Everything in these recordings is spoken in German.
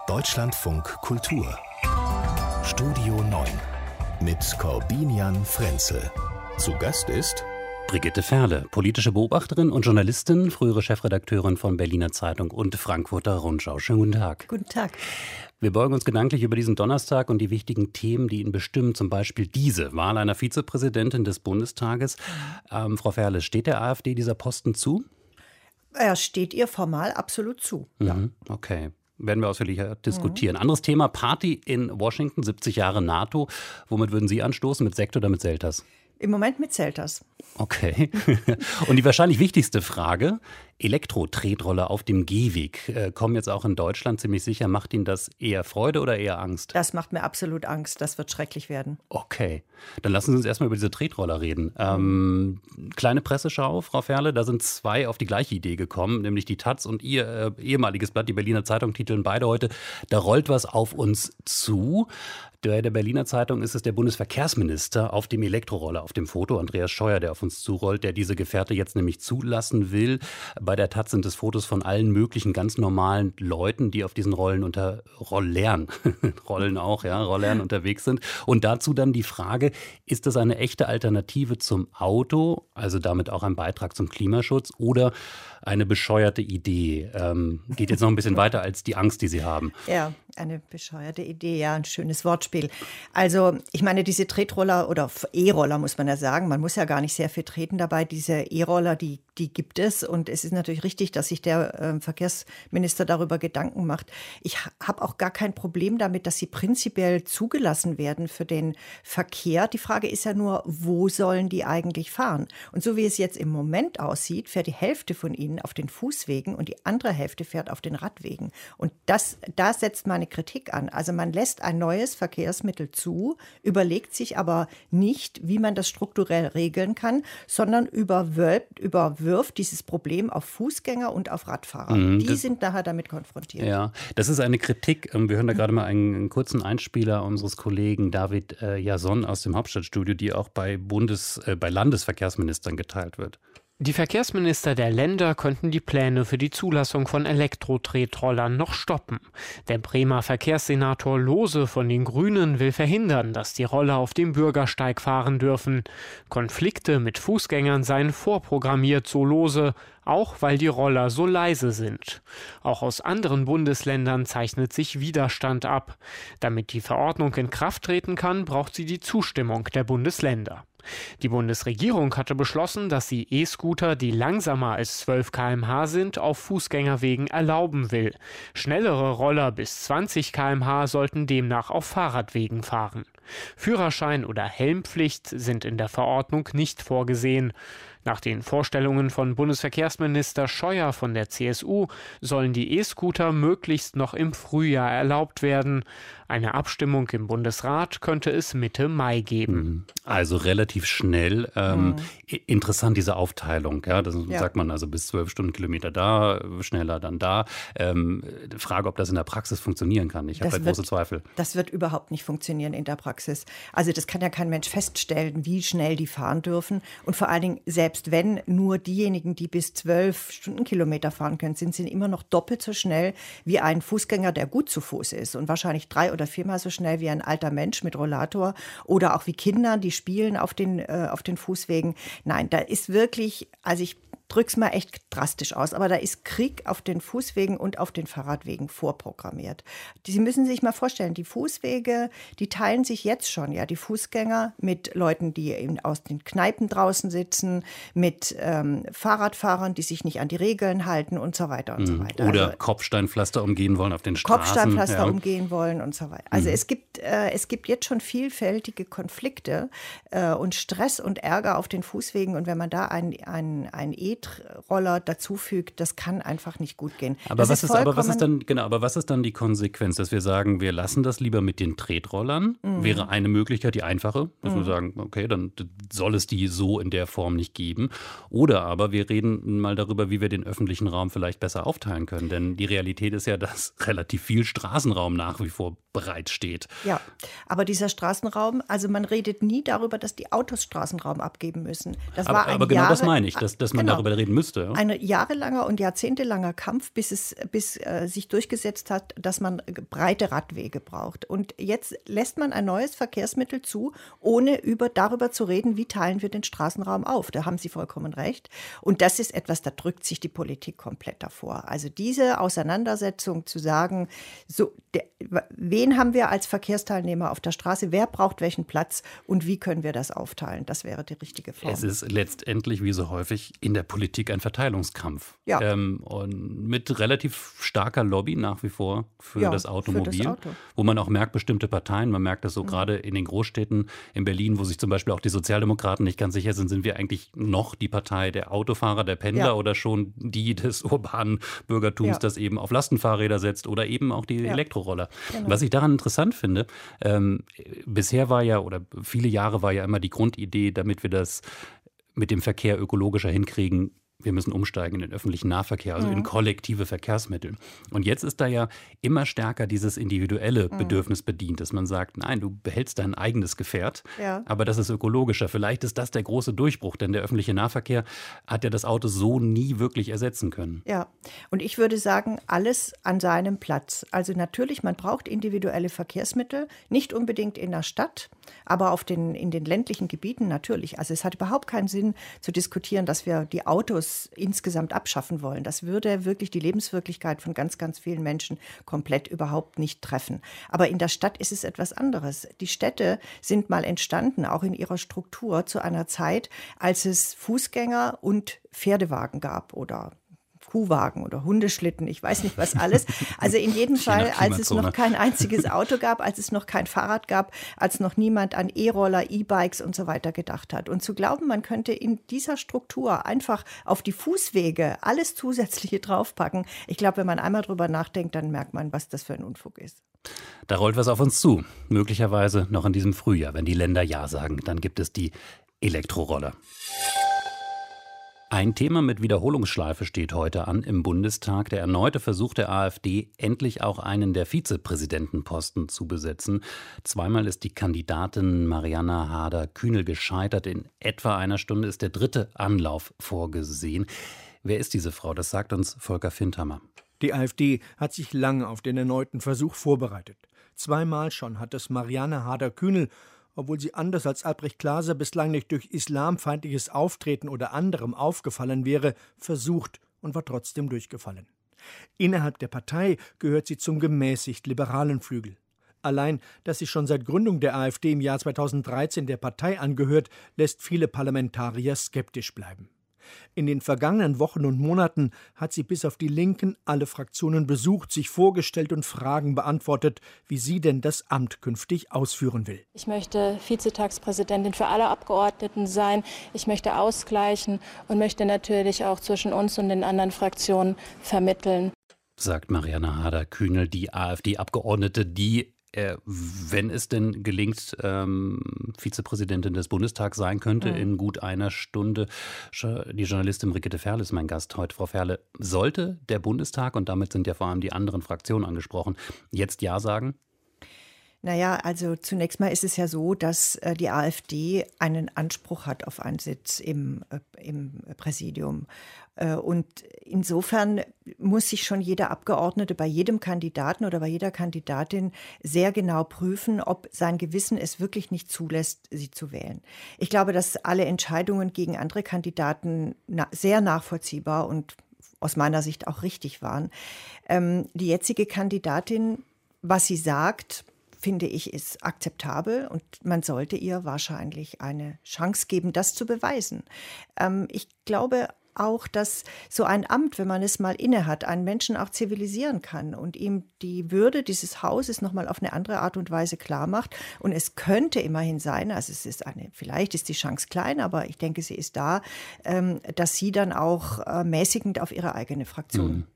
Deutschlandfunk Kultur Studio 9 mit Corbinian Frenzel. Zu Gast ist Brigitte Ferle, politische Beobachterin und Journalistin, frühere Chefredakteurin von Berliner Zeitung und Frankfurter Rundschau. Schönen guten Tag. Guten Tag. Wir beugen uns gedanklich über diesen Donnerstag und die wichtigen Themen, die ihn bestimmen, zum Beispiel diese Wahl einer Vizepräsidentin des Bundestages. Frau Ferle, steht der AfD dieser Posten zu? Er steht ihr formal absolut zu. Ja. Okay. Werden wir ausführlicher diskutieren. Anderes Thema, Party in Washington, 70 Jahre NATO. Womit würden Sie anstoßen, mit Sekt oder mit Selters? Im Moment mit Selters. Okay. Und die wahrscheinlich wichtigste Frage, Elektro-Tretroller auf dem Gehweg, kommen jetzt auch in Deutschland ziemlich sicher. Macht Ihnen das eher Freude oder eher Angst? Das macht mir absolut Angst. Das wird schrecklich werden. Okay. Dann lassen Sie uns erstmal über diese Tretroller reden. Kleine Presseschau, Frau Ferle, da sind zwei auf die gleiche Idee gekommen, nämlich die taz und ihr ehemaliges Blatt, die Berliner Zeitung, titeln beide heute, da rollt was auf uns zu. Der Berliner Zeitung ist es der Bundesverkehrsminister auf dem Elektroroller, auf dem Foto, Andreas Scheuer, der auf uns zurollt, der diese Gefährte jetzt nämlich zulassen will. Bei der taz sind es Fotos von allen möglichen ganz normalen Leuten, die auf diesen Rollern unterwegs sind. Und dazu dann die Frage, ist das eine echte Alternative zum Auto, also damit auch ein Beitrag zum Klimaschutz, oder eine bescheuerte Idee? Geht jetzt noch ein bisschen weiter als die Angst, die Sie haben. Ja, eine bescheuerte Idee, ja, ein schönes Wortspiel. Also, ich meine, diese Tretroller oder E-Roller, muss man ja sagen, man muss ja gar nicht sehr viel treten dabei. Diese E-Roller, die gibt es. Und es ist natürlich richtig, dass sich der Verkehrsminister darüber Gedanken macht. Ich habe auch gar kein Problem damit, dass sie prinzipiell zugelassen werden für den Verkehr. Die Frage ist ja nur, wo sollen die eigentlich fahren? Und so wie es jetzt im Moment aussieht, fährt die Hälfte von ihnen auf den Fußwegen und die andere Hälfte fährt auf den Radwegen. Und da setzt meine Kritik an. Also man lässt ein neues Verkehrsmittel zu, überlegt sich aber nicht, wie man das strukturell regeln kann, sondern überwirft dieses Problem auf Fußgänger und auf Radfahrer. Die sind nachher damit konfrontiert. Ja, das ist eine Kritik. Wir hören da gerade mal einen kurzen Einspieler unseres Kollegen David Jason aus dem Hauptstadtstudio, die auch bei Landesverkehrsministern geteilt wird. Die Verkehrsminister der Länder könnten die Pläne für die Zulassung von Elektro-Tretrollern noch stoppen. Der Bremer Verkehrssenator Lohse von den Grünen will verhindern, dass die Roller auf dem Bürgersteig fahren dürfen. Konflikte mit Fußgängern seien vorprogrammiert, so Lohse, auch weil die Roller so leise sind. Auch aus anderen Bundesländern zeichnet sich Widerstand ab. Damit die Verordnung in Kraft treten kann, braucht sie die Zustimmung der Bundesländer. Die Bundesregierung hatte beschlossen, dass sie E-Scooter, die langsamer als 12 km/h sind, auf Fußgängerwegen erlauben will. Schnellere Roller bis 20 km/h sollten demnach auf Fahrradwegen fahren. Führerschein oder Helmpflicht sind in der Verordnung nicht vorgesehen. Nach den Vorstellungen von Bundesverkehrsminister Scheuer von der CSU sollen die E-Scooter möglichst noch im Frühjahr erlaubt werden. Eine Abstimmung im Bundesrat könnte es Mitte Mai geben. Also relativ schnell. Interessant, diese Aufteilung. Ja, das sagt man also bis 12 Stundenkilometer da, schneller dann da. Frage, ob das in der Praxis funktionieren kann. Ich habe da große Zweifel. Das wird überhaupt nicht funktionieren in der Praxis. Also das kann ja kein Mensch feststellen, wie schnell die fahren dürfen. Und vor allen Dingen, selbst wenn nur diejenigen, die bis 12 Stundenkilometer fahren können, sind immer noch doppelt so schnell wie ein Fußgänger, der gut zu Fuß ist. Und wahrscheinlich 3- oder 4-mal so schnell wie ein alter Mensch mit Rollator oder auch wie Kinder, die spielen auf den Fußwegen. Nein, da ist wirklich, also ich drück's mal echt drastisch aus, aber da ist Krieg auf den Fußwegen und auf den Fahrradwegen vorprogrammiert. Sie müssen sich mal vorstellen, die Fußwege, die teilen sich jetzt schon, ja, die Fußgänger mit Leuten, die aus den Kneipen draußen sitzen, mit Fahrradfahrern, die sich nicht an die Regeln halten und so weiter und so weiter. Oder also, Kopfsteinpflaster umgehen wollen auf den Straßen. Kopfsteinpflaster umgehen wollen und so weiter. Also es gibt jetzt schon vielfältige Konflikte und Stress und Ärger auf den Fußwegen, und wenn man da ein E-Roller dazufügt, das kann einfach nicht gut gehen. Aber was ist dann die Konsequenz, dass wir sagen, wir lassen das lieber mit den Tretrollern? Wäre eine Möglichkeit, die einfache, dass wir sagen, okay, dann soll es die so in der Form nicht geben. Oder aber wir reden mal darüber, wie wir den öffentlichen Raum vielleicht besser aufteilen können. Denn die Realität ist ja, dass relativ viel Straßenraum nach wie vor bereitsteht. Ja, aber dieser Straßenraum, also man redet nie darüber, dass die Autos Straßenraum abgeben müssen. Aber genau das meine ich, dass man darüber mittlerweile reden müsste. Ja? Ein jahrelanger und jahrzehntelanger Kampf, bis sich durchgesetzt hat, dass man breite Radwege braucht. Und jetzt lässt man ein neues Verkehrsmittel zu, ohne darüber zu reden, wie teilen wir den Straßenraum auf. Da haben Sie vollkommen recht. Und das ist etwas, da drückt sich die Politik komplett davor. Also diese Auseinandersetzung zu sagen, wen haben wir als Verkehrsteilnehmer auf der Straße, wer braucht welchen Platz und wie können wir das aufteilen, das wäre die richtige Form. Es ist letztendlich, wie so häufig, in der Politik ein Verteilungskampf. Ja. Und mit relativ starker Lobby nach wie vor für das Automobil, wo man auch merkt, bestimmte Parteien, man merkt das so gerade in den Großstädten, in Berlin, wo sich zum Beispiel auch die Sozialdemokraten nicht ganz sicher sind wir eigentlich noch die Partei der Autofahrer, der Pendler oder schon die des urbanen Bürgertums, das eben auf Lastenfahrräder setzt oder eben auch die Elektroroller. Genau. Was ich daran interessant finde, bisher war ja oder viele Jahre war ja immer die Grundidee, damit wir das mit dem Verkehr ökologischer hinkriegen, wir müssen umsteigen in den öffentlichen Nahverkehr, also in kollektive Verkehrsmittel. Und jetzt ist da ja immer stärker dieses individuelle Bedürfnis bedient, dass man sagt, nein, du behältst dein eigenes Gefährt, aber das ist ökologischer. Vielleicht ist das der große Durchbruch, denn der öffentliche Nahverkehr hat ja das Auto so nie wirklich ersetzen können. Ja, und ich würde sagen, alles an seinem Platz. Also natürlich, man braucht individuelle Verkehrsmittel, nicht unbedingt in der Stadt, aber in den ländlichen Gebieten natürlich. Also es hat überhaupt keinen Sinn zu diskutieren, dass wir die Autos insgesamt abschaffen wollen. Das würde wirklich die Lebenswirklichkeit von ganz, ganz vielen Menschen komplett überhaupt nicht treffen. Aber in der Stadt ist es etwas anderes. Die Städte sind mal entstanden, auch in ihrer Struktur, zu einer Zeit, als es Fußgänger und Pferdewagen gab oder Kuhwagen oder Hundeschlitten, ich weiß nicht was alles. Also in jedem Fall, als es noch kein einziges Auto gab, als es noch kein Fahrrad gab, als noch niemand an E-Roller, E-Bikes und so weiter gedacht hat. Und zu glauben, man könnte in dieser Struktur einfach auf die Fußwege alles Zusätzliche draufpacken, ich glaube, wenn man einmal drüber nachdenkt, dann merkt man, was das für ein Unfug ist. Da rollt was auf uns zu, möglicherweise noch in diesem Frühjahr. Wenn die Länder Ja sagen, dann gibt es die Elektroroller. Ein Thema mit Wiederholungsschleife steht heute an im Bundestag. Der erneute Versuch der AfD, endlich auch einen der Vizepräsidentenposten zu besetzen. Zweimal ist die Kandidatin Marianna Harder-Kühnel gescheitert. In etwa einer Stunde ist der dritte Anlauf vorgesehen. Wer ist diese Frau? Das sagt uns Volker Findhammer. Die AfD hat sich lange auf den erneuten Versuch vorbereitet. Zweimal schon hat es Marianna Harder-Kühnel, obwohl sie anders als Albrecht Glaser bislang nicht durch islamfeindliches Auftreten oder anderem aufgefallen wäre, versucht und war trotzdem durchgefallen. Innerhalb der Partei gehört sie zum gemäßigt-liberalen Flügel. Allein, dass sie schon seit Gründung der AfD im Jahr 2013 der Partei angehört, lässt viele Parlamentarier skeptisch bleiben. In den vergangenen Wochen und Monaten hat sie bis auf die Linken alle Fraktionen besucht, sich vorgestellt und Fragen beantwortet, wie sie denn das Amt künftig ausführen will. Ich möchte Vizetagspräsidentin für alle Abgeordneten sein. Ich möchte ausgleichen und möchte natürlich auch zwischen uns und den anderen Fraktionen vermitteln. Sagt Marianna Harder-Kühnel, die AfD-Abgeordnete, die wenn es denn gelingt, Vizepräsidentin des Bundestags sein könnte, in gut einer Stunde. Die Journalistin Brigitte Ferle ist mein Gast heute. Frau Ferle, sollte der Bundestag, und damit sind ja vor allem die anderen Fraktionen angesprochen, jetzt Ja sagen? Naja, also zunächst mal ist es ja so, dass die AfD einen Anspruch hat auf einen Sitz im Präsidium. Und insofern muss sich schon jeder Abgeordnete bei jedem Kandidaten oder bei jeder Kandidatin sehr genau prüfen, ob sein Gewissen es wirklich nicht zulässt, sie zu wählen. Ich glaube, dass alle Entscheidungen gegen andere Kandidaten sehr nachvollziehbar und aus meiner Sicht auch richtig waren. Die jetzige Kandidatin, was sie sagt, finde ich, ist akzeptabel und man sollte ihr wahrscheinlich eine Chance geben, das zu beweisen. Ich glaube auch, dass so ein Amt, wenn man es mal innehat, einen Menschen auch zivilisieren kann und ihm die Würde dieses Hauses nochmal auf eine andere Art und Weise klar macht. Und es könnte immerhin sein, also vielleicht ist die Chance klein, aber ich denke, sie ist da, dass sie dann auch mäßigend auf ihre eigene Fraktion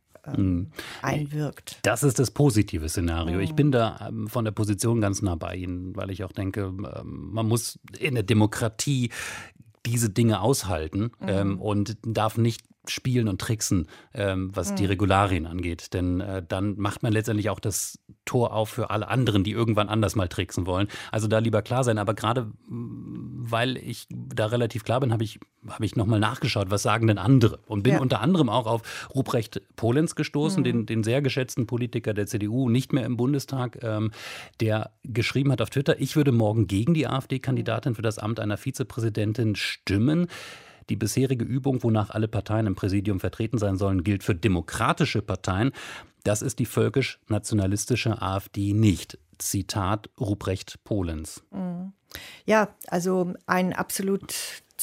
einwirkt. Das ist das positive Szenario. Ich bin da von der Position ganz nah bei Ihnen, weil ich auch denke, man muss in der Demokratie diese Dinge aushalten und darf nicht spielen und tricksen, was die Regularien angeht. Denn dann macht man letztendlich auch das Tor auf für alle anderen, die irgendwann anders mal tricksen wollen. Also da lieber klar sein. Aber gerade weil ich da relativ klar bin, habe ich nochmal nachgeschaut, was sagen denn andere? Und bin unter anderem auch auf Ruprecht Polenz gestoßen, den sehr geschätzten Politiker der CDU, nicht mehr im Bundestag, der geschrieben hat auf Twitter, ich würde morgen gegen die AfD-Kandidatin für das Amt einer Vizepräsidentin stimmen. Die bisherige Übung, wonach alle Parteien im Präsidium vertreten sein sollen, gilt für demokratische Parteien. Das ist die völkisch-nationalistische AfD nicht. Zitat Ruprecht Polenz. Ja, also ein absolut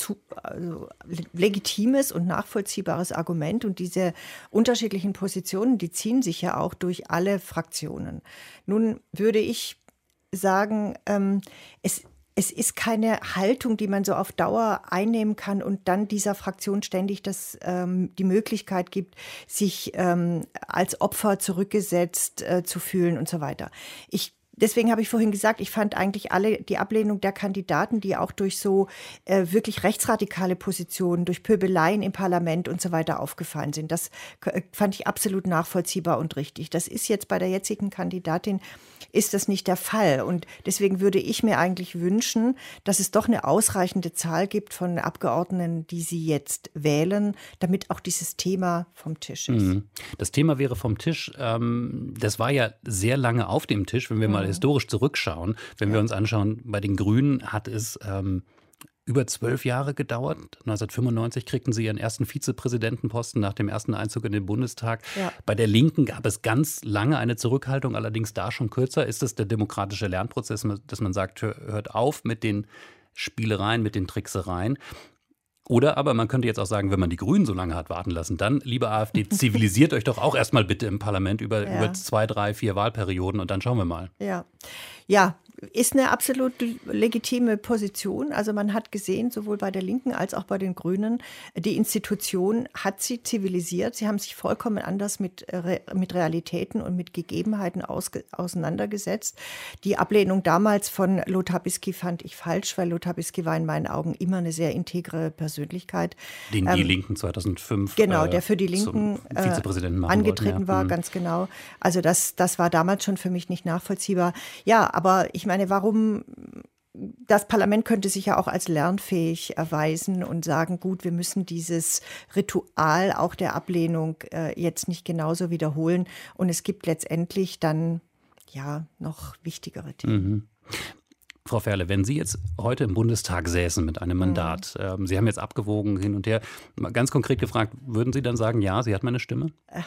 legitimes und nachvollziehbares Argument. Und diese unterschiedlichen Positionen, die ziehen sich ja auch durch alle Fraktionen. Nun würde ich sagen, es ist keine Haltung, die man so auf Dauer einnehmen kann und dann dieser Fraktion ständig die Möglichkeit gibt, sich als Opfer zurückgesetzt zu fühlen und so weiter. Deswegen habe ich vorhin gesagt, ich fand eigentlich die Ablehnung der Kandidaten, die auch durch so wirklich rechtsradikale Positionen, durch Pöbeleien im Parlament und so weiter aufgefallen sind. Das fand ich absolut nachvollziehbar und richtig. Das ist jetzt bei der jetzigen Kandidatin ist das nicht der Fall. Und deswegen würde ich mir eigentlich wünschen, dass es doch eine ausreichende Zahl gibt von Abgeordneten, die sie jetzt wählen, damit auch dieses Thema vom Tisch ist. Das Thema wäre vom Tisch. Das war ja sehr lange auf dem Tisch, wenn wir mal historisch zurückschauen. Wenn wir uns anschauen, bei den Grünen hat es über 12 Jahre gedauert. 1995 kriegten sie ihren ersten Vizepräsidentenposten nach dem ersten Einzug in den Bundestag. Ja. Bei der Linken gab es ganz lange eine Zurückhaltung, allerdings da schon kürzer. Ist es der demokratische Lernprozess, dass man sagt, hört auf mit den Spielereien, mit den Tricksereien? Oder aber man könnte jetzt auch sagen, wenn man die Grünen so lange hat warten lassen, dann, liebe AfD, zivilisiert euch doch auch erstmal bitte im Parlament über 2, 3, 4 Wahlperioden und dann schauen wir mal. Ja, ist eine absolut legitime Position. Also man hat gesehen, sowohl bei der Linken als auch bei den Grünen, die Institution hat sie zivilisiert. Sie haben sich vollkommen anders mit Realitäten und mit Gegebenheiten auseinandergesetzt. Die Ablehnung damals von Lothar Bisky fand ich falsch, weil Lothar Bisky war in meinen Augen immer eine sehr integre Persönlichkeit. Den die Linken 2005 genau, der für die Linken Vizepräsidenten angetreten war, ganz genau. Also das war damals schon für mich nicht nachvollziehbar. Ja, aber ich meine, warum, das Parlament könnte sich ja auch als lernfähig erweisen und sagen, gut, wir müssen dieses Ritual auch der Ablehnung jetzt nicht genauso wiederholen. Und es gibt letztendlich dann noch wichtigere Themen. Frau Ferle, wenn Sie jetzt heute im Bundestag säßen mit einem Mandat, Sie haben jetzt abgewogen hin und her, ganz konkret gefragt, würden Sie dann sagen, ja, Sie hat meine Stimme?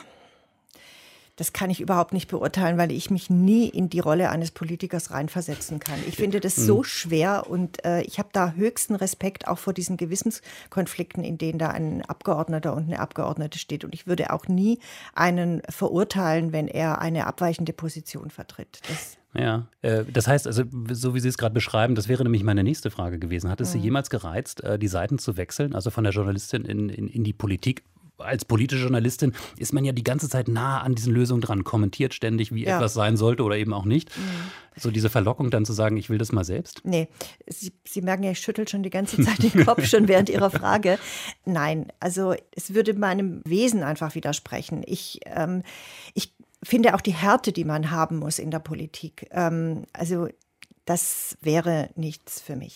Das kann ich überhaupt nicht beurteilen, weil ich mich nie in die Rolle eines Politikers reinversetzen kann. Ich finde das so schwer und ich habe da höchsten Respekt auch vor diesen Gewissenskonflikten, in denen da ein Abgeordneter und eine Abgeordnete steht. Und ich würde auch nie einen verurteilen, wenn er eine abweichende Position vertritt. Das heißt, also so wie Sie es gerade beschreiben, das wäre nämlich meine nächste Frage gewesen. Hat es Sie jemals gereizt, die Seiten zu wechseln, also von der Journalistin in die Politik? Als politische Journalistin ist man ja die ganze Zeit nah an diesen Lösungen dran, kommentiert ständig, wie etwas sein sollte oder eben auch nicht. So diese Verlockung dann zu sagen, ich will das mal selbst? Nee, Sie merken ja, ich schüttel schon die ganze Zeit den Kopf, schon während Ihrer Frage. Nein, also es würde meinem Wesen einfach widersprechen. Ich finde auch die Härte, die man haben muss in der Politik, also das wäre nichts für mich.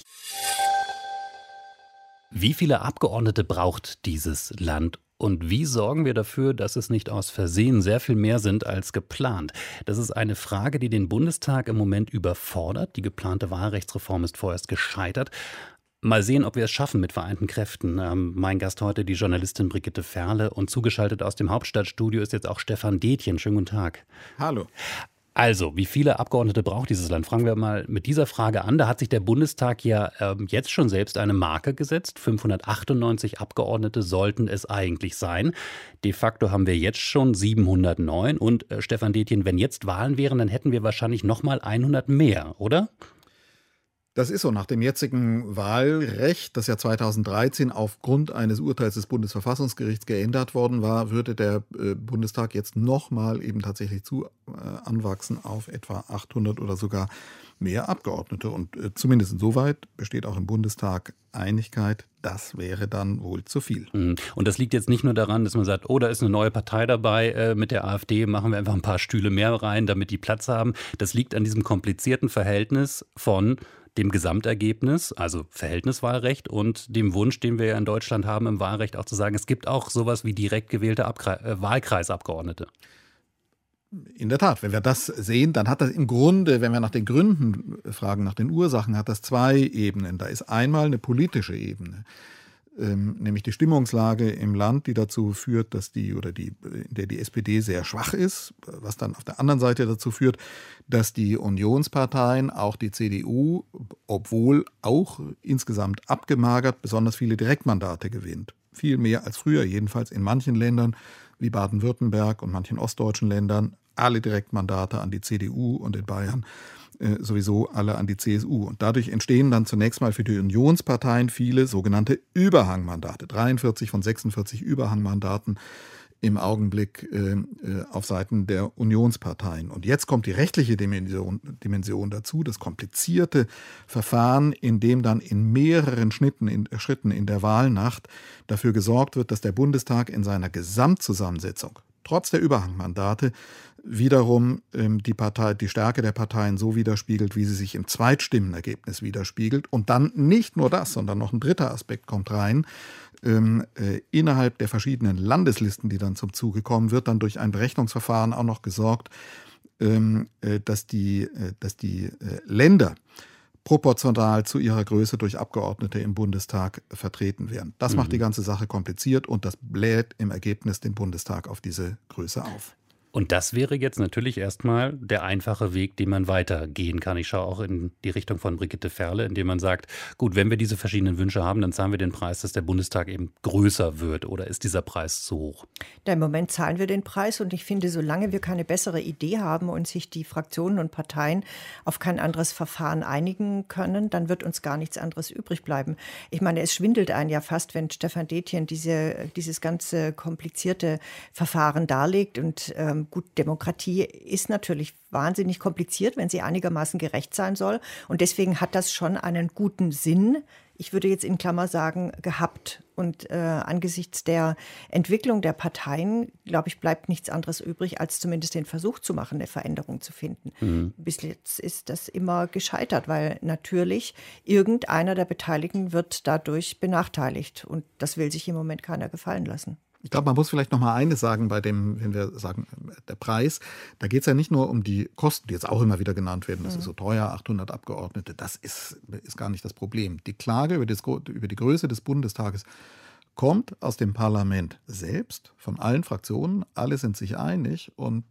Wie viele Abgeordnete braucht dieses Land? Und wie sorgen wir dafür, dass es nicht aus Versehen sehr viel mehr sind als geplant? Das ist eine Frage, die den Bundestag im Moment überfordert. Die geplante Wahlrechtsreform ist vorerst gescheitert. Mal sehen, ob wir es schaffen mit vereinten Kräften. Mein Gast heute, die Journalistin Brigitte Ferle. Und zugeschaltet aus dem Hauptstadtstudio ist jetzt auch Stefan Detjen. Schönen guten Tag. Hallo. Also, wie viele Abgeordnete braucht dieses Land? Fangen wir mal mit dieser Frage an. Da hat sich der Bundestag ja jetzt schon selbst eine Marke gesetzt. 598 Abgeordnete sollten es eigentlich sein. De facto haben wir jetzt schon 709. Und Stefan Detjen, wenn jetzt Wahlen wären, dann hätten wir wahrscheinlich noch mal 100 mehr, oder? Das ist so. Nach dem jetzigen Wahlrecht, das ja 2013 aufgrund eines Urteils des Bundesverfassungsgerichts geändert worden war, würde der Bundestag jetzt nochmal eben tatsächlich anwachsen auf etwa 800 oder sogar mehr Abgeordnete. Und zumindest insoweit besteht auch im Bundestag Einigkeit, das wäre dann wohl zu viel. Und das liegt jetzt nicht nur daran, dass man sagt, oh, da ist eine neue Partei dabei, mit der AfD machen wir einfach ein paar Stühle mehr rein, damit die Platz haben. Das liegt an diesem komplizierten Verhältnis von dem Gesamtergebnis, also Verhältniswahlrecht, und dem Wunsch, den wir ja in Deutschland haben, im Wahlrecht auch zu sagen, es gibt auch sowas wie direkt gewählte Wahlkreisabgeordnete. In der Tat, wenn wir das sehen, dann hat das im Grunde, wenn wir nach den Gründen fragen, nach den Ursachen, hat das zwei Ebenen. Da ist einmal eine politische Ebene, nämlich die Stimmungslage im Land, die dazu führt, in der die SPD sehr schwach ist, was dann auf der anderen Seite dazu führt, dass die Unionsparteien, auch die CDU, obwohl auch insgesamt abgemagert, besonders viele Direktmandate gewinnt. Viel mehr als früher, jedenfalls in manchen Ländern wie Baden-Württemberg und manchen ostdeutschen Ländern, alle Direktmandate an die CDU und in Bayern sowieso alle an die CSU. Und dadurch entstehen dann zunächst mal für die Unionsparteien viele sogenannte Überhangmandate. 43 von 46 Überhangmandaten im Augenblick auf Seiten der Unionsparteien. Und jetzt kommt die rechtliche Dimension dazu, das komplizierte Verfahren, in dem dann in mehreren Schritten in der Wahlnacht dafür gesorgt wird, dass der Bundestag in seiner Gesamtzusammensetzung trotz der Überhangmandate wiederum die Stärke der Parteien so widerspiegelt, wie sie sich im Zweitstimmenergebnis widerspiegelt. Und dann nicht nur das, sondern noch ein dritter Aspekt kommt rein. Innerhalb der verschiedenen Landeslisten, die dann zum Zuge kommen, wird dann durch ein Berechnungsverfahren auch noch gesorgt, dass die Länder proportional zu ihrer Größe durch Abgeordnete im Bundestag vertreten werden. Das macht die ganze Sache kompliziert und das bläht im Ergebnis den Bundestag auf diese Größe auf. Und das wäre jetzt natürlich erstmal der einfache Weg, den man weitergehen kann. Ich schaue auch in die Richtung von Brigitte Ferle, indem man sagt, gut, wenn wir diese verschiedenen Wünsche haben, dann zahlen wir den Preis, dass der Bundestag eben größer wird. Oder ist dieser Preis zu hoch? Im Moment zahlen wir den Preis und ich finde, solange wir keine bessere Idee haben und sich die Fraktionen und Parteien auf kein anderes Verfahren einigen können, dann wird uns gar nichts anderes übrig bleiben. Ich meine, es schwindelt einen ja fast, wenn Stefan Detjen dieses ganze komplizierte Verfahren darlegt und gut, Demokratie ist natürlich wahnsinnig kompliziert, wenn sie einigermaßen gerecht sein soll. Und deswegen hat das schon einen guten Sinn, ich würde jetzt in Klammer sagen, gehabt. Und angesichts der Entwicklung der Parteien, glaube ich, bleibt nichts anderes übrig, als zumindest den Versuch zu machen, eine Veränderung zu finden. Bis jetzt ist das immer gescheitert, weil natürlich irgendeiner der Beteiligten wird dadurch benachteiligt. Und das will sich im Moment keiner gefallen lassen. Ich glaube, man muss vielleicht noch mal eines sagen wenn wir sagen, der Preis, da geht es ja nicht nur um die Kosten, die jetzt auch immer wieder genannt werden, das ist so teuer, 800 Abgeordnete, das ist gar nicht das Problem. Die Klage über die Größe des Bundestages kommt aus dem Parlament selbst, von allen Fraktionen, alle sind sich einig und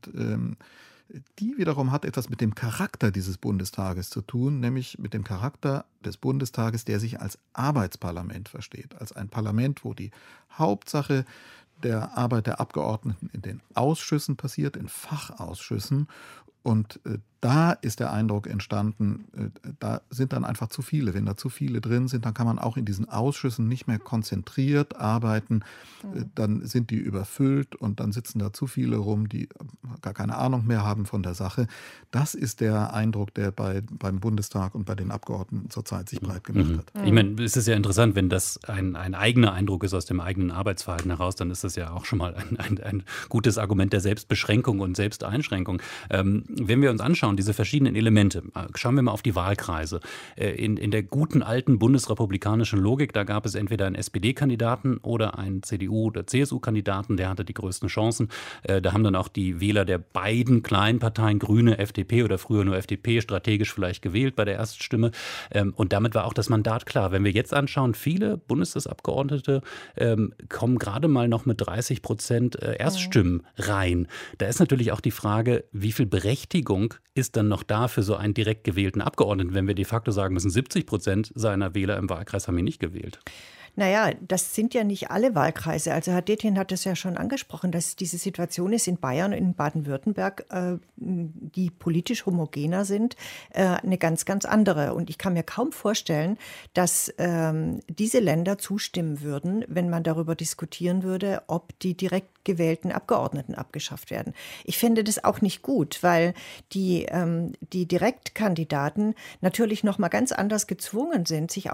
die wiederum hat etwas mit dem Charakter dieses Bundestages zu tun, nämlich mit dem Charakter des Bundestages, der sich als Arbeitsparlament versteht, als ein Parlament, wo die Hauptsache der Arbeit der Abgeordneten in den Ausschüssen passiert, in Fachausschüssen. Und da ist der Eindruck entstanden, da sind dann einfach zu viele. Wenn da zu viele drin sind, dann kann man auch in diesen Ausschüssen nicht mehr konzentriert arbeiten. Dann sind die überfüllt und dann sitzen da zu viele rum, die gar keine Ahnung mehr haben von der Sache. Das ist der Eindruck, der beim Bundestag und bei den Abgeordneten zurzeit sich breit gemacht hat. Ich meine, es ist ja interessant, wenn das ein eigener Eindruck ist aus dem eigenen Arbeitsverhalten heraus, dann ist das ja auch schon mal ein gutes Argument der Selbstbeschränkung und Selbsteinschränkung. Wenn wir uns anschauen, diese verschiedenen Elemente, schauen wir mal auf die Wahlkreise. In der guten alten bundesrepublikanischen Logik, da gab es entweder einen SPD-Kandidaten oder einen CDU- oder CSU-Kandidaten, der hatte die größten Chancen. Da haben dann auch die Wähler der beiden kleinen Parteien, Grüne, FDP oder früher nur FDP, strategisch vielleicht gewählt bei der Erststimme. Und damit war auch das Mandat klar. Wenn wir jetzt anschauen, viele Bundestagsabgeordnete kommen gerade mal noch mit 30% Erststimmen rein. Da ist natürlich auch die Frage, wie viel Berechtigung ist dann noch da für so einen direkt gewählten Abgeordneten, wenn wir de facto sagen müssen, 70% seiner Wähler im Wahlkreis haben ihn nicht gewählt? Naja, das sind ja nicht alle Wahlkreise. Also Herr Detjen hat das ja schon angesprochen, dass diese Situation ist in Bayern und in Baden-Württemberg, die politisch homogener sind, eine ganz, ganz andere. Und ich kann mir kaum vorstellen, dass diese Länder zustimmen würden, wenn man darüber diskutieren würde, ob die direkt gewählten Abgeordneten abgeschafft werden. Ich finde das auch nicht gut, weil die Direktkandidaten natürlich noch mal ganz anders gezwungen sind, sich auch mit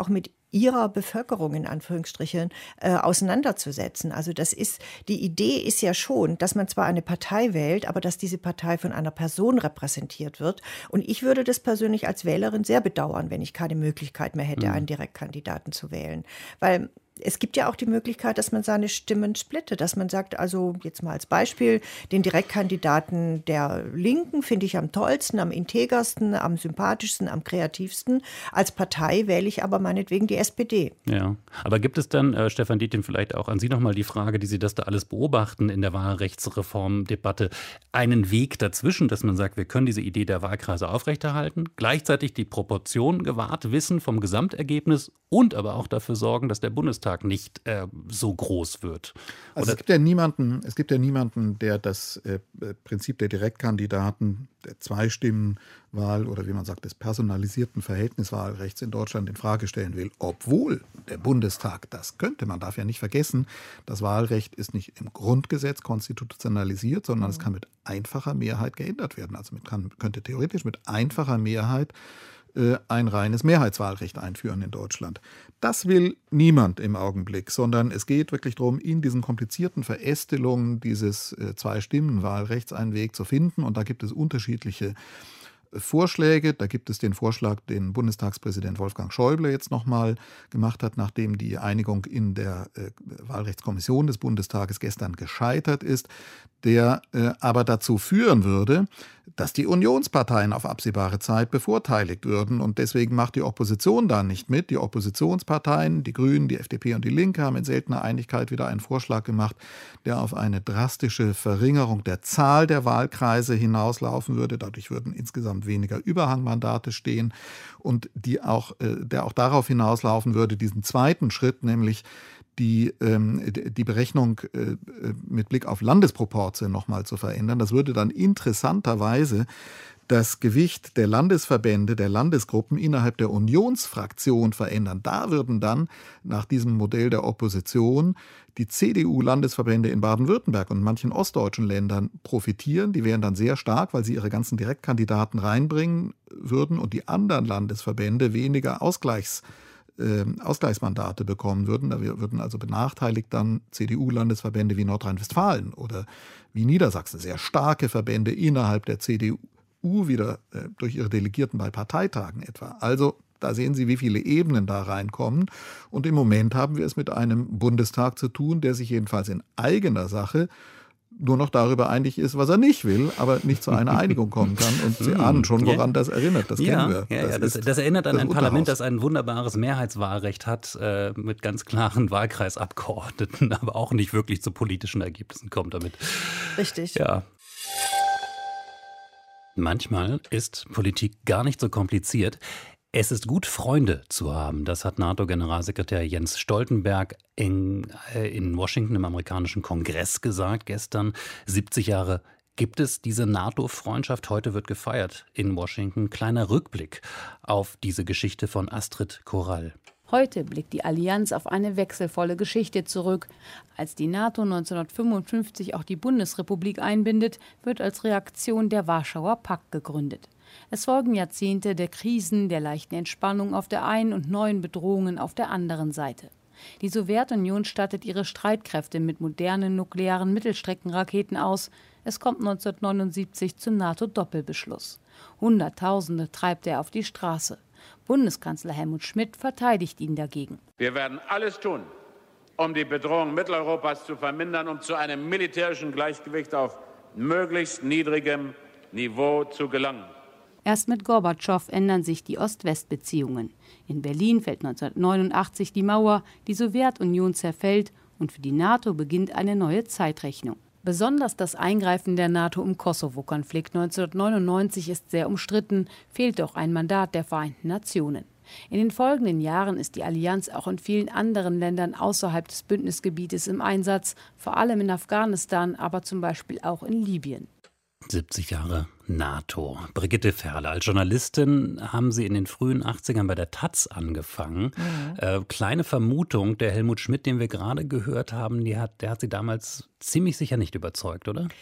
ihrer Bevölkerung in Anführungsstrichen auseinanderzusetzen. Also die Idee ist ja schon, dass man zwar eine Partei wählt, aber dass diese Partei von einer Person repräsentiert wird. Und ich würde das persönlich als Wählerin sehr bedauern, wenn ich keine Möglichkeit mehr hätte, einen Direktkandidaten zu wählen. Weil es gibt ja auch die Möglichkeit, dass man seine Stimmen splittet, dass man sagt, also jetzt mal als Beispiel, den Direktkandidaten der Linken finde ich am tollsten, am integersten, am sympathischsten, am kreativsten. Als Partei wähle ich aber meinetwegen die SPD. Ja, aber gibt es dann, Stefan Dietjen, vielleicht auch an Sie nochmal die Frage, die Sie das da alles beobachten in der Wahlrechtsreformdebatte, einen Weg dazwischen, dass man sagt, wir können diese Idee der Wahlkreise aufrechterhalten, gleichzeitig die Proportion gewahrt wissen vom Gesamtergebnis und aber auch dafür sorgen, dass der Bundestag nicht so groß wird. Also es gibt ja niemanden, der das Prinzip der Direktkandidaten, der Zweistimmenwahl oder wie man sagt, des personalisierten Verhältniswahlrechts in Deutschland in Frage stellen will, obwohl der Bundestag das könnte. Man darf ja nicht vergessen, das Wahlrecht ist nicht im Grundgesetz konstitutionalisiert, sondern es kann mit einfacher Mehrheit geändert werden. Also könnte theoretisch mit einfacher Mehrheit ein reines Mehrheitswahlrecht einführen in Deutschland. Das will niemand im Augenblick, sondern es geht wirklich darum, in diesen komplizierten Verästelungen dieses Zwei-Stimmen-Wahlrechts einen Weg zu finden. Und da gibt es unterschiedliche Vorschläge. Da gibt es den Vorschlag, den Bundestagspräsident Wolfgang Schäuble jetzt nochmal gemacht hat, nachdem die Einigung in der Wahlrechtskommission des Bundestages gestern gescheitert ist, der aber dazu führen würde, dass die Unionsparteien auf absehbare Zeit bevorteiligt würden. Und deswegen macht die Opposition da nicht mit. Die Oppositionsparteien, die Grünen, die FDP und die Linke, haben in seltener Einigkeit wieder einen Vorschlag gemacht, der auf eine drastische Verringerung der Zahl der Wahlkreise hinauslaufen würde. Dadurch würden insgesamt weniger Überhangmandate stehen und der auch darauf hinauslaufen würde, diesen zweiten Schritt, nämlich die Berechnung mit Blick auf Landesproporze nochmal zu verändern. Das würde dann interessanterweise das Gewicht der Landesverbände, der Landesgruppen innerhalb der Unionsfraktion verändern. Da würden dann nach diesem Modell der Opposition die CDU-Landesverbände in Baden-Württemberg und manchen ostdeutschen Ländern profitieren. Die wären dann sehr stark, weil sie ihre ganzen Direktkandidaten reinbringen würden und die anderen Landesverbände weniger Ausgleichsmandate bekommen würden. Da würden also benachteiligt dann CDU-Landesverbände wie Nordrhein-Westfalen oder wie Niedersachsen, sehr starke Verbände innerhalb der CDU wieder durch ihre Delegierten bei Parteitagen etwa. Also da sehen Sie, wie viele Ebenen da reinkommen. Und im Moment haben wir es mit einem Bundestag zu tun, der sich jedenfalls in eigener Sache nur noch darüber einig ist, was er nicht will, aber nicht zu einer Einigung kommen kann. Und Sie ahnen schon, woran das erinnert. Das kennen wir. Das erinnert an ein Parlament, das ein wunderbares Mehrheitswahlrecht hat, mit ganz klaren Wahlkreisabgeordneten, aber auch nicht wirklich zu politischen Ergebnissen kommt damit. Richtig. Ja. Manchmal ist Politik gar nicht so kompliziert. Es ist gut, Freunde zu haben. Das hat NATO-Generalsekretär Jens Stoltenberg in Washington im amerikanischen Kongress gesagt gestern. 70 Jahre gibt es diese NATO-Freundschaft. Heute wird gefeiert in Washington. Kleiner Rückblick auf diese Geschichte von Astrid Korall. Heute blickt die Allianz auf eine wechselvolle Geschichte zurück. Als die NATO 1955 auch die Bundesrepublik einbindet, wird als Reaktion der Warschauer Pakt gegründet. Es folgen Jahrzehnte der Krisen, der leichten Entspannung auf der einen und neuen Bedrohungen auf der anderen Seite. Die Sowjetunion stattet ihre Streitkräfte mit modernen nuklearen Mittelstreckenraketen aus. Es kommt 1979 zum NATO-Doppelbeschluss. Hunderttausende treibt er auf die Straße. Bundeskanzler Helmut Schmidt verteidigt ihn dagegen. Wir werden alles tun, um die Bedrohung Mitteleuropas zu vermindern, um zu einem militärischen Gleichgewicht auf möglichst niedrigem Niveau zu gelangen. Erst mit Gorbatschow ändern sich die Ost-West-Beziehungen. In Berlin fällt 1989 die Mauer, die Sowjetunion zerfällt und für die NATO beginnt eine neue Zeitrechnung. Besonders das Eingreifen der NATO im Kosovo-Konflikt 1999 ist sehr umstritten, fehlt auch ein Mandat der Vereinten Nationen. In den folgenden Jahren ist die Allianz auch in vielen anderen Ländern außerhalb des Bündnisgebietes im Einsatz, vor allem in Afghanistan, aber zum Beispiel auch in Libyen. 70 Jahre NATO. Brigitte Ferle, als Journalistin haben Sie in den frühen 80ern bei der Taz angefangen. Kleine Vermutung, der Helmut Schmidt, den wir gerade gehört haben, der hat Sie damals ziemlich sicher nicht überzeugt, oder?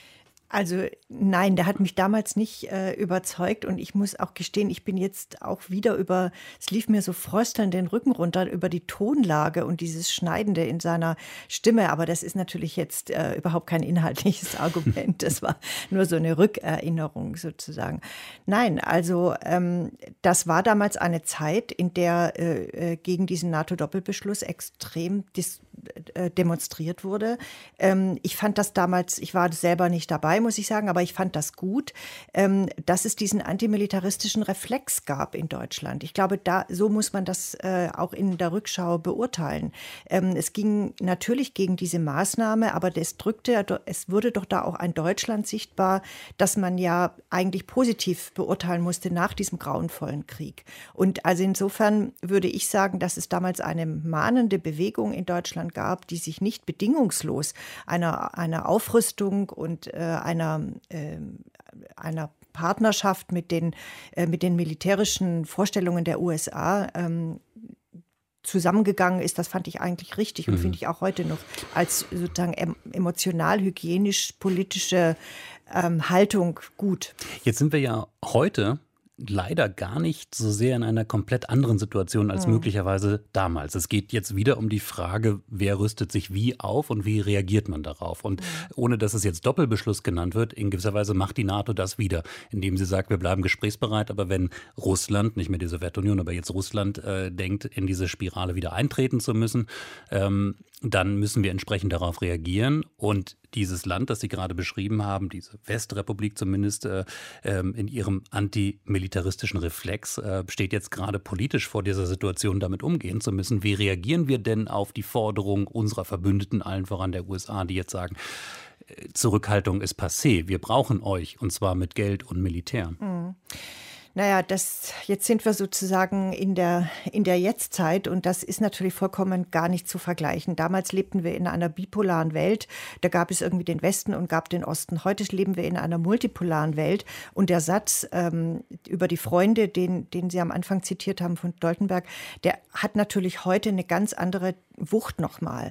Also nein, der hat mich damals nicht überzeugt und ich muss auch gestehen, ich bin jetzt auch wieder es lief mir so fröstelnd den Rücken runter über die Tonlage und dieses Schneidende in seiner Stimme, aber das ist natürlich jetzt überhaupt kein inhaltliches Argument, das war nur so eine Rückerinnerung sozusagen. Nein, also das war damals eine Zeit, in der gegen diesen NATO-Doppelbeschluss extrem demonstriert wurde. Ich fand das damals, ich war selber nicht dabei, muss ich sagen, aber ich fand das gut, dass es diesen antimilitaristischen Reflex gab in Deutschland. Ich glaube, so muss man das auch in der Rückschau beurteilen. Es ging natürlich gegen diese Maßnahme, aber es wurde doch da auch ein Deutschland sichtbar, das man ja eigentlich positiv beurteilen musste nach diesem grauenvollen Krieg. Und also insofern würde ich sagen, dass es damals eine mahnende Bewegung in Deutschland gab, die sich nicht bedingungslos einer Aufrüstung und einer Partnerschaft mit den militärischen Vorstellungen der USA zusammengegangen ist. Das fand ich eigentlich richtig und finde ich auch heute noch als sozusagen emotional, hygienisch, politische Haltung gut. Jetzt sind wir ja heute leider gar nicht so sehr in einer komplett anderen Situation als möglicherweise damals. Es geht jetzt wieder um die Frage, wer rüstet sich wie auf und wie reagiert man darauf. Und ohne dass es jetzt Doppelbeschluss genannt wird, in gewisser Weise macht die NATO das wieder, indem sie sagt, wir bleiben gesprächsbereit, aber wenn Russland, nicht mehr die Sowjetunion, aber jetzt Russland denkt, in diese Spirale wieder eintreten zu müssen, dann müssen wir entsprechend darauf reagieren. Und dieses Land, das Sie gerade beschrieben haben, diese Westrepublik zumindest in ihrem antimilitaristischen Reflex, steht jetzt gerade politisch vor dieser Situation, damit umgehen zu müssen. Wie reagieren wir denn auf die Forderung unserer Verbündeten, allen voran der USA, die jetzt sagen, Zurückhaltung ist passé, wir brauchen euch, und zwar mit Geld und Militär? Naja, jetzt sind wir sozusagen in der Jetztzeit und das ist natürlich vollkommen gar nicht zu vergleichen. Damals lebten wir in einer bipolaren Welt, da gab es irgendwie den Westen und gab den Osten. Heute leben wir in einer multipolaren Welt und der Satz über die Freunde, den Sie am Anfang zitiert haben von Stoltenberg, der hat natürlich heute eine ganz andere Wucht nochmal.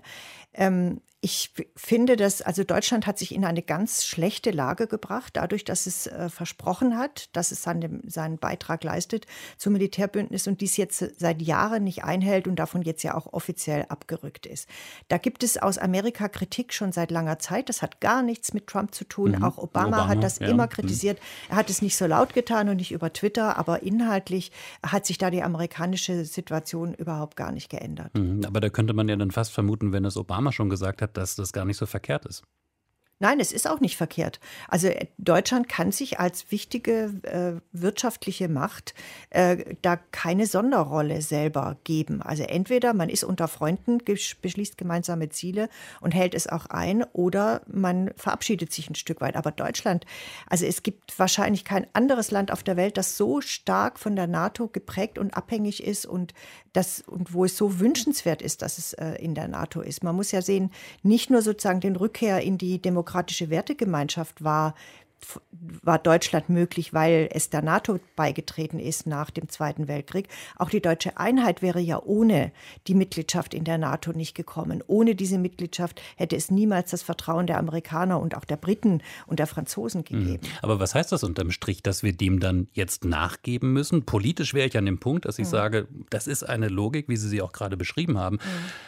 Ich finde, also Deutschland hat sich in eine ganz schlechte Lage gebracht, dadurch, dass es versprochen hat, dass es seinen Beitrag leistet zum Militärbündnis und dies jetzt seit Jahren nicht einhält und davon jetzt ja auch offiziell abgerückt ist. Da gibt es aus Amerika Kritik schon seit langer Zeit. Das hat gar nichts mit Trump zu tun. Auch Obama hat das immer kritisiert. Er hat es nicht so laut getan und nicht über Twitter, aber inhaltlich hat sich da die amerikanische Situation überhaupt gar nicht geändert. Aber da könnte man ja dann fast vermuten, wenn es Obama schon gesagt hat, dass das gar nicht so verkehrt ist. Nein, es ist auch nicht verkehrt. Also Deutschland kann sich als wichtige wirtschaftliche Macht da keine Sonderrolle selber geben. Also entweder man ist unter Freunden, beschließt gemeinsame Ziele und hält es auch ein, oder man verabschiedet sich ein Stück weit. Aber Deutschland, also es gibt wahrscheinlich kein anderes Land auf der Welt, das so stark von der NATO geprägt und abhängig ist und wo es so wünschenswert ist, dass es in der NATO ist. Man muss ja sehen, nicht nur sozusagen den Rückkehr in die demokratische Wertegemeinschaft war Deutschland möglich, weil es der NATO beigetreten ist nach dem Zweiten Weltkrieg. Auch die deutsche Einheit wäre ja ohne die Mitgliedschaft in der NATO nicht gekommen. Ohne diese Mitgliedschaft hätte es niemals das Vertrauen der Amerikaner und auch der Briten und der Franzosen gegeben. Aber was heißt das unterm Strich, dass wir dem dann jetzt nachgeben müssen? Politisch wäre ich an dem Punkt, dass ich sage, das ist eine Logik, wie Sie sie auch gerade beschrieben haben.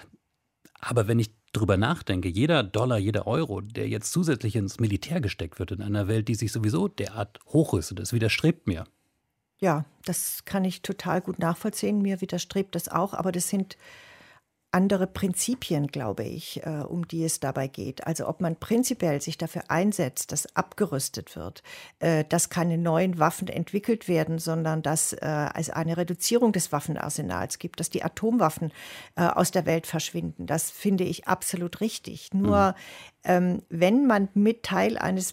Aber wenn ich drüber nachdenke, jeder Dollar, jeder Euro, der jetzt zusätzlich ins Militär gesteckt wird in einer Welt, die sich sowieso derart hochrüstet, das widerstrebt mir. Ja, das kann ich total gut nachvollziehen. Mir widerstrebt das auch, aber das sind andere Prinzipien, glaube ich, um die es dabei geht. Also ob man prinzipiell sich dafür einsetzt, dass abgerüstet wird, dass keine neuen Waffen entwickelt werden, sondern dass es eine Reduzierung des Waffenarsenals gibt, dass die Atomwaffen aus der Welt verschwinden. Das finde ich absolut richtig. Nur wenn man mit Teil eines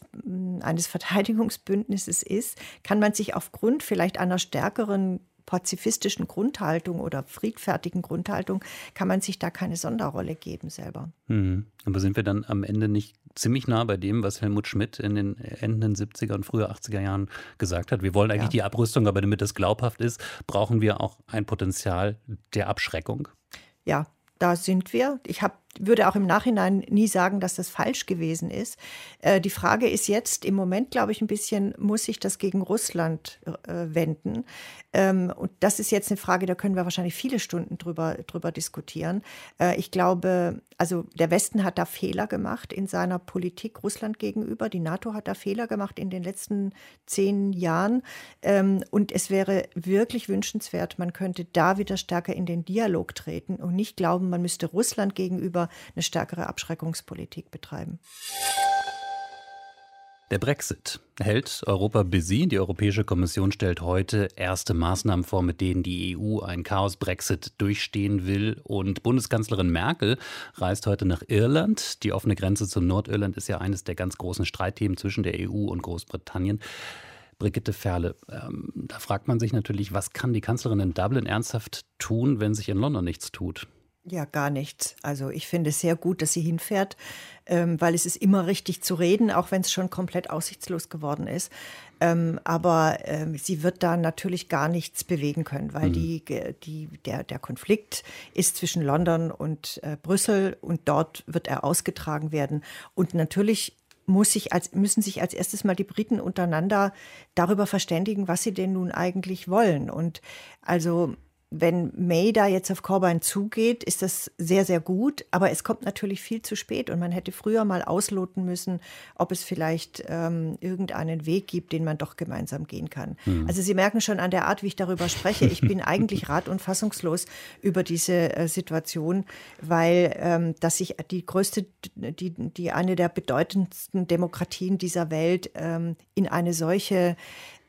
Verteidigungsbündnisses ist, kann man sich aufgrund vielleicht einer stärkeren pazifistischen Grundhaltung oder friedfertigen Grundhaltung kann man sich da keine Sonderrolle geben selber. Aber sind wir dann am Ende nicht ziemlich nah bei dem, was Helmut Schmidt in den Enden 70er und früher 80er Jahren gesagt hat? Wir wollen eigentlich die Abrüstung, aber damit das glaubhaft ist, brauchen wir auch ein Potenzial der Abschreckung? Ja, da sind wir. Ich habe würde auch im Nachhinein nie sagen, dass das falsch gewesen ist. Die Frage ist jetzt im Moment, glaube ich, ein bisschen, muss sich das gegen Russland wenden? Und das ist jetzt eine Frage, da können wir wahrscheinlich viele Stunden drüber diskutieren. Ich glaube, also der Westen hat da Fehler gemacht in seiner Politik Russland gegenüber. Die NATO hat da Fehler gemacht in den letzten 10 Jahren. Und es wäre wirklich wünschenswert, man könnte da wieder stärker in den Dialog treten und nicht glauben, man müsste Russland gegenüber eine stärkere Abschreckungspolitik betreiben. Der Brexit hält Europa busy. Die Europäische Kommission stellt heute erste Maßnahmen vor, mit denen die EU einen Chaos-Brexit durchstehen will. Und Bundeskanzlerin Merkel reist heute nach Irland. Die offene Grenze zu Nordirland ist ja eines der ganz großen Streitthemen zwischen der EU und Großbritannien. Brigitte Ferle, da fragt man sich natürlich, was kann die Kanzlerin in Dublin ernsthaft tun, wenn sich in London nichts tut? Ja, gar nichts. Also ich finde es sehr gut, dass sie hinfährt, weil es ist immer richtig zu reden, auch wenn es schon komplett aussichtslos geworden ist. Aber sie wird da natürlich gar nichts bewegen können, weil der Konflikt ist zwischen London und Brüssel und dort wird er ausgetragen werden. Und natürlich müssen sich als erstes mal die Briten untereinander darüber verständigen, was sie denn nun eigentlich wollen. Und also wenn May da jetzt auf Corbyn zugeht, ist das sehr, sehr gut. Aber es kommt natürlich viel zu spät und man hätte früher mal ausloten müssen, ob es vielleicht irgendeinen Weg gibt, den man doch gemeinsam gehen kann. Also Sie merken schon an der Art, wie ich darüber spreche, ich bin eigentlich rat- und fassungslos über diese Situation, weil dass sich die eine der bedeutendsten Demokratien dieser Welt in eine solche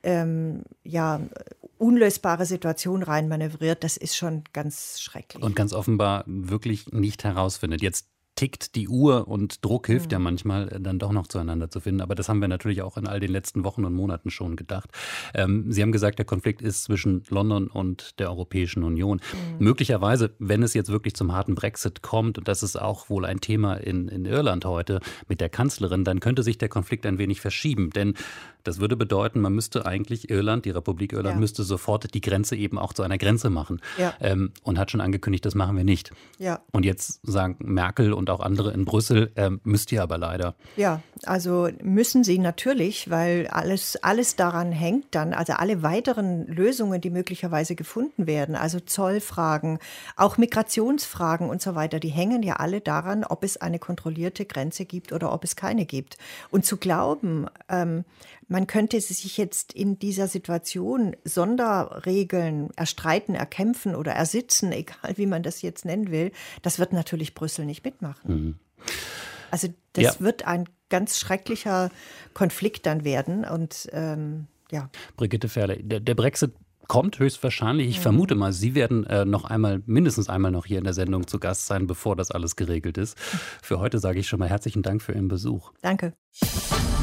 unlösbare Situation reinmanövriert, das ist schon ganz schrecklich. Und ganz offenbar wirklich nicht herausfindet. Jetzt tickt die Uhr und Druck hilft ja manchmal, dann doch noch zueinander zu finden. Aber das haben wir natürlich auch in all den letzten Wochen und Monaten schon gedacht. Sie haben gesagt, der Konflikt ist zwischen London und der Europäischen Union. Möglicherweise, wenn es jetzt wirklich zum harten Brexit kommt, und das ist auch wohl ein Thema in Irland heute mit der Kanzlerin, dann könnte sich der Konflikt ein wenig verschieben. Denn das würde bedeuten, man müsste eigentlich Irland, die Republik Irland, müsste sofort die Grenze eben auch zu einer Grenze machen. Ja. Und hat schon angekündigt, das machen wir nicht. Ja. Und jetzt sagen Merkel und auch andere in Brüssel, müsst ihr aber leider. Ja, also müssen sie natürlich, weil alles daran hängt dann, also alle weiteren Lösungen, die möglicherweise gefunden werden, also Zollfragen, auch Migrationsfragen und so weiter, die hängen ja alle daran, ob es eine kontrollierte Grenze gibt oder ob es keine gibt. Und zu glauben, man könnte sich jetzt in dieser Situation Sonderregeln erstreiten, erkämpfen oder ersitzen, egal wie man das jetzt nennen will, das wird natürlich Brüssel nicht mitmachen. Also das wird ein ganz schrecklicher Konflikt dann werden. Und Brigitte Ferle, der Brexit kommt höchstwahrscheinlich. Ich vermute mal, Sie werden mindestens einmal noch hier in der Sendung zu Gast sein, bevor das alles geregelt ist. Für heute sage ich schon mal herzlichen Dank für Ihren Besuch. Danke.